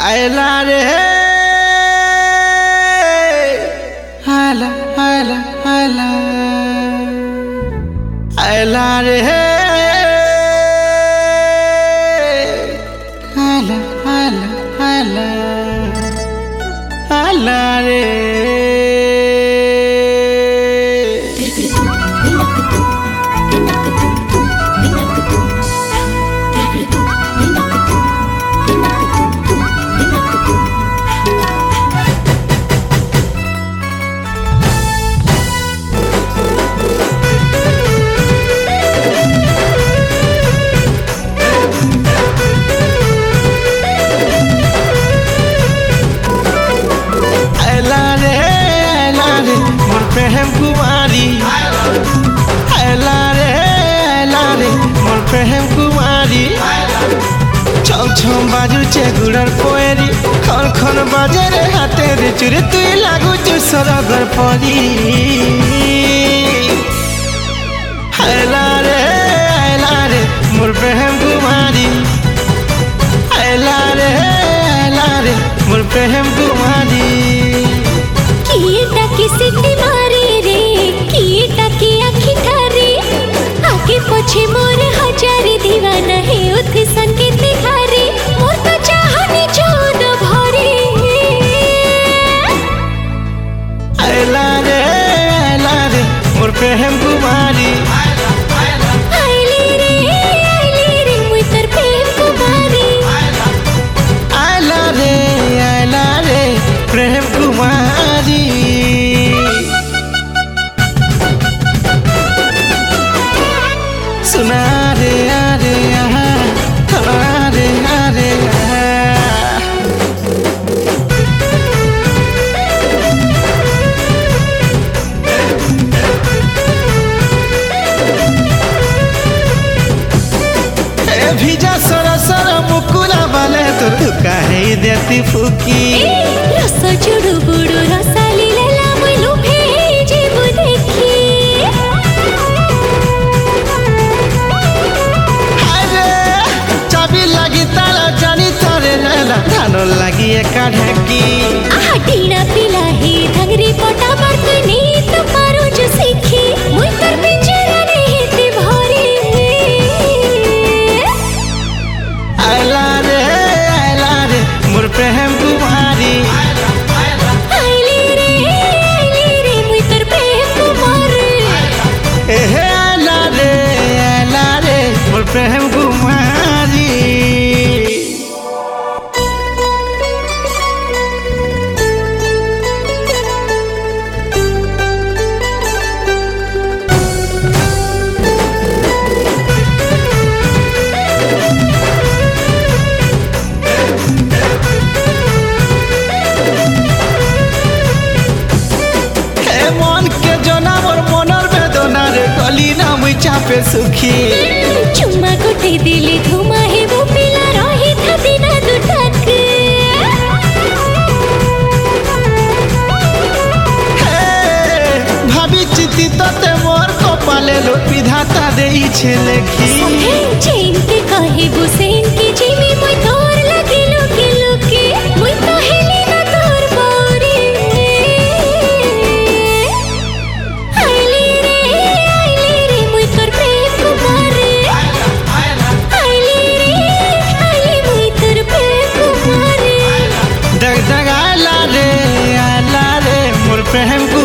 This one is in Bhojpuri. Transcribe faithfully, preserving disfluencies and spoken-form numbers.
आयला रे आयला आयला आयला आयला रे आयला आयला आयला आयला रे प्रेम कुमारी आयला रे आयला रे मोर प्रेम कुमारी छम छम बाजुचे गुड़र पोएरी खन खन बाजे रे हाथे रे चुरे तुई लागू चु सरगर परी आयला रे आयला रे मोर प्रेम कुमारी आयला रे आयला रे मोर प्रेम कुमारी कीटा की सिटी मारी रे कीटा की आँखी थारी आगे पछे मोर हजार दीवाना है उथे संगीत हारे मोर तो चाहनी जोन भरे आयला रे आयला रे मोर प्रेम कुमारी आइली रे आइली रे मुई तोर प्रेम कुमारी आयला रे आयला रे प्रेम कुमारी सुना रे अरे अरे अरे भीजा सरा सरा मुकुला वाले तो तू काहे देती फुकी रस जुड़ू बुड़ू रसाली लेला मुई लुभे जेबु देखी लगी एका ढकी आटीना पिला ही धंगरी पोटा बर्तनी तो पारो जो सीखी मुई तर पिंजरा नहीं ते भरी आयला रे आयला रे मोर प्रेम कुमारी आइली रे आइली रे मुई तर प्रेम कुमारी ए आयला रे आयला रे मोर प्रेम कुमारी चापे सुखी चुम्मा कोटे दिले घुमा है वो पिला रही था दिना दुटक भाभी चिति तते मोर कपाले लो विधाता देई छे लेखी चैन के कहे हुसैन की जीवी मुई तोर लगे लुके लुके मुई कहेली ना तोर बारी आइली रे आइली रे मुई तोर प्रेम कुमारी आइली रे आइली मुई तोर प्रेम कुमारी दग दग आयला रे आयला रे मोर प्रेम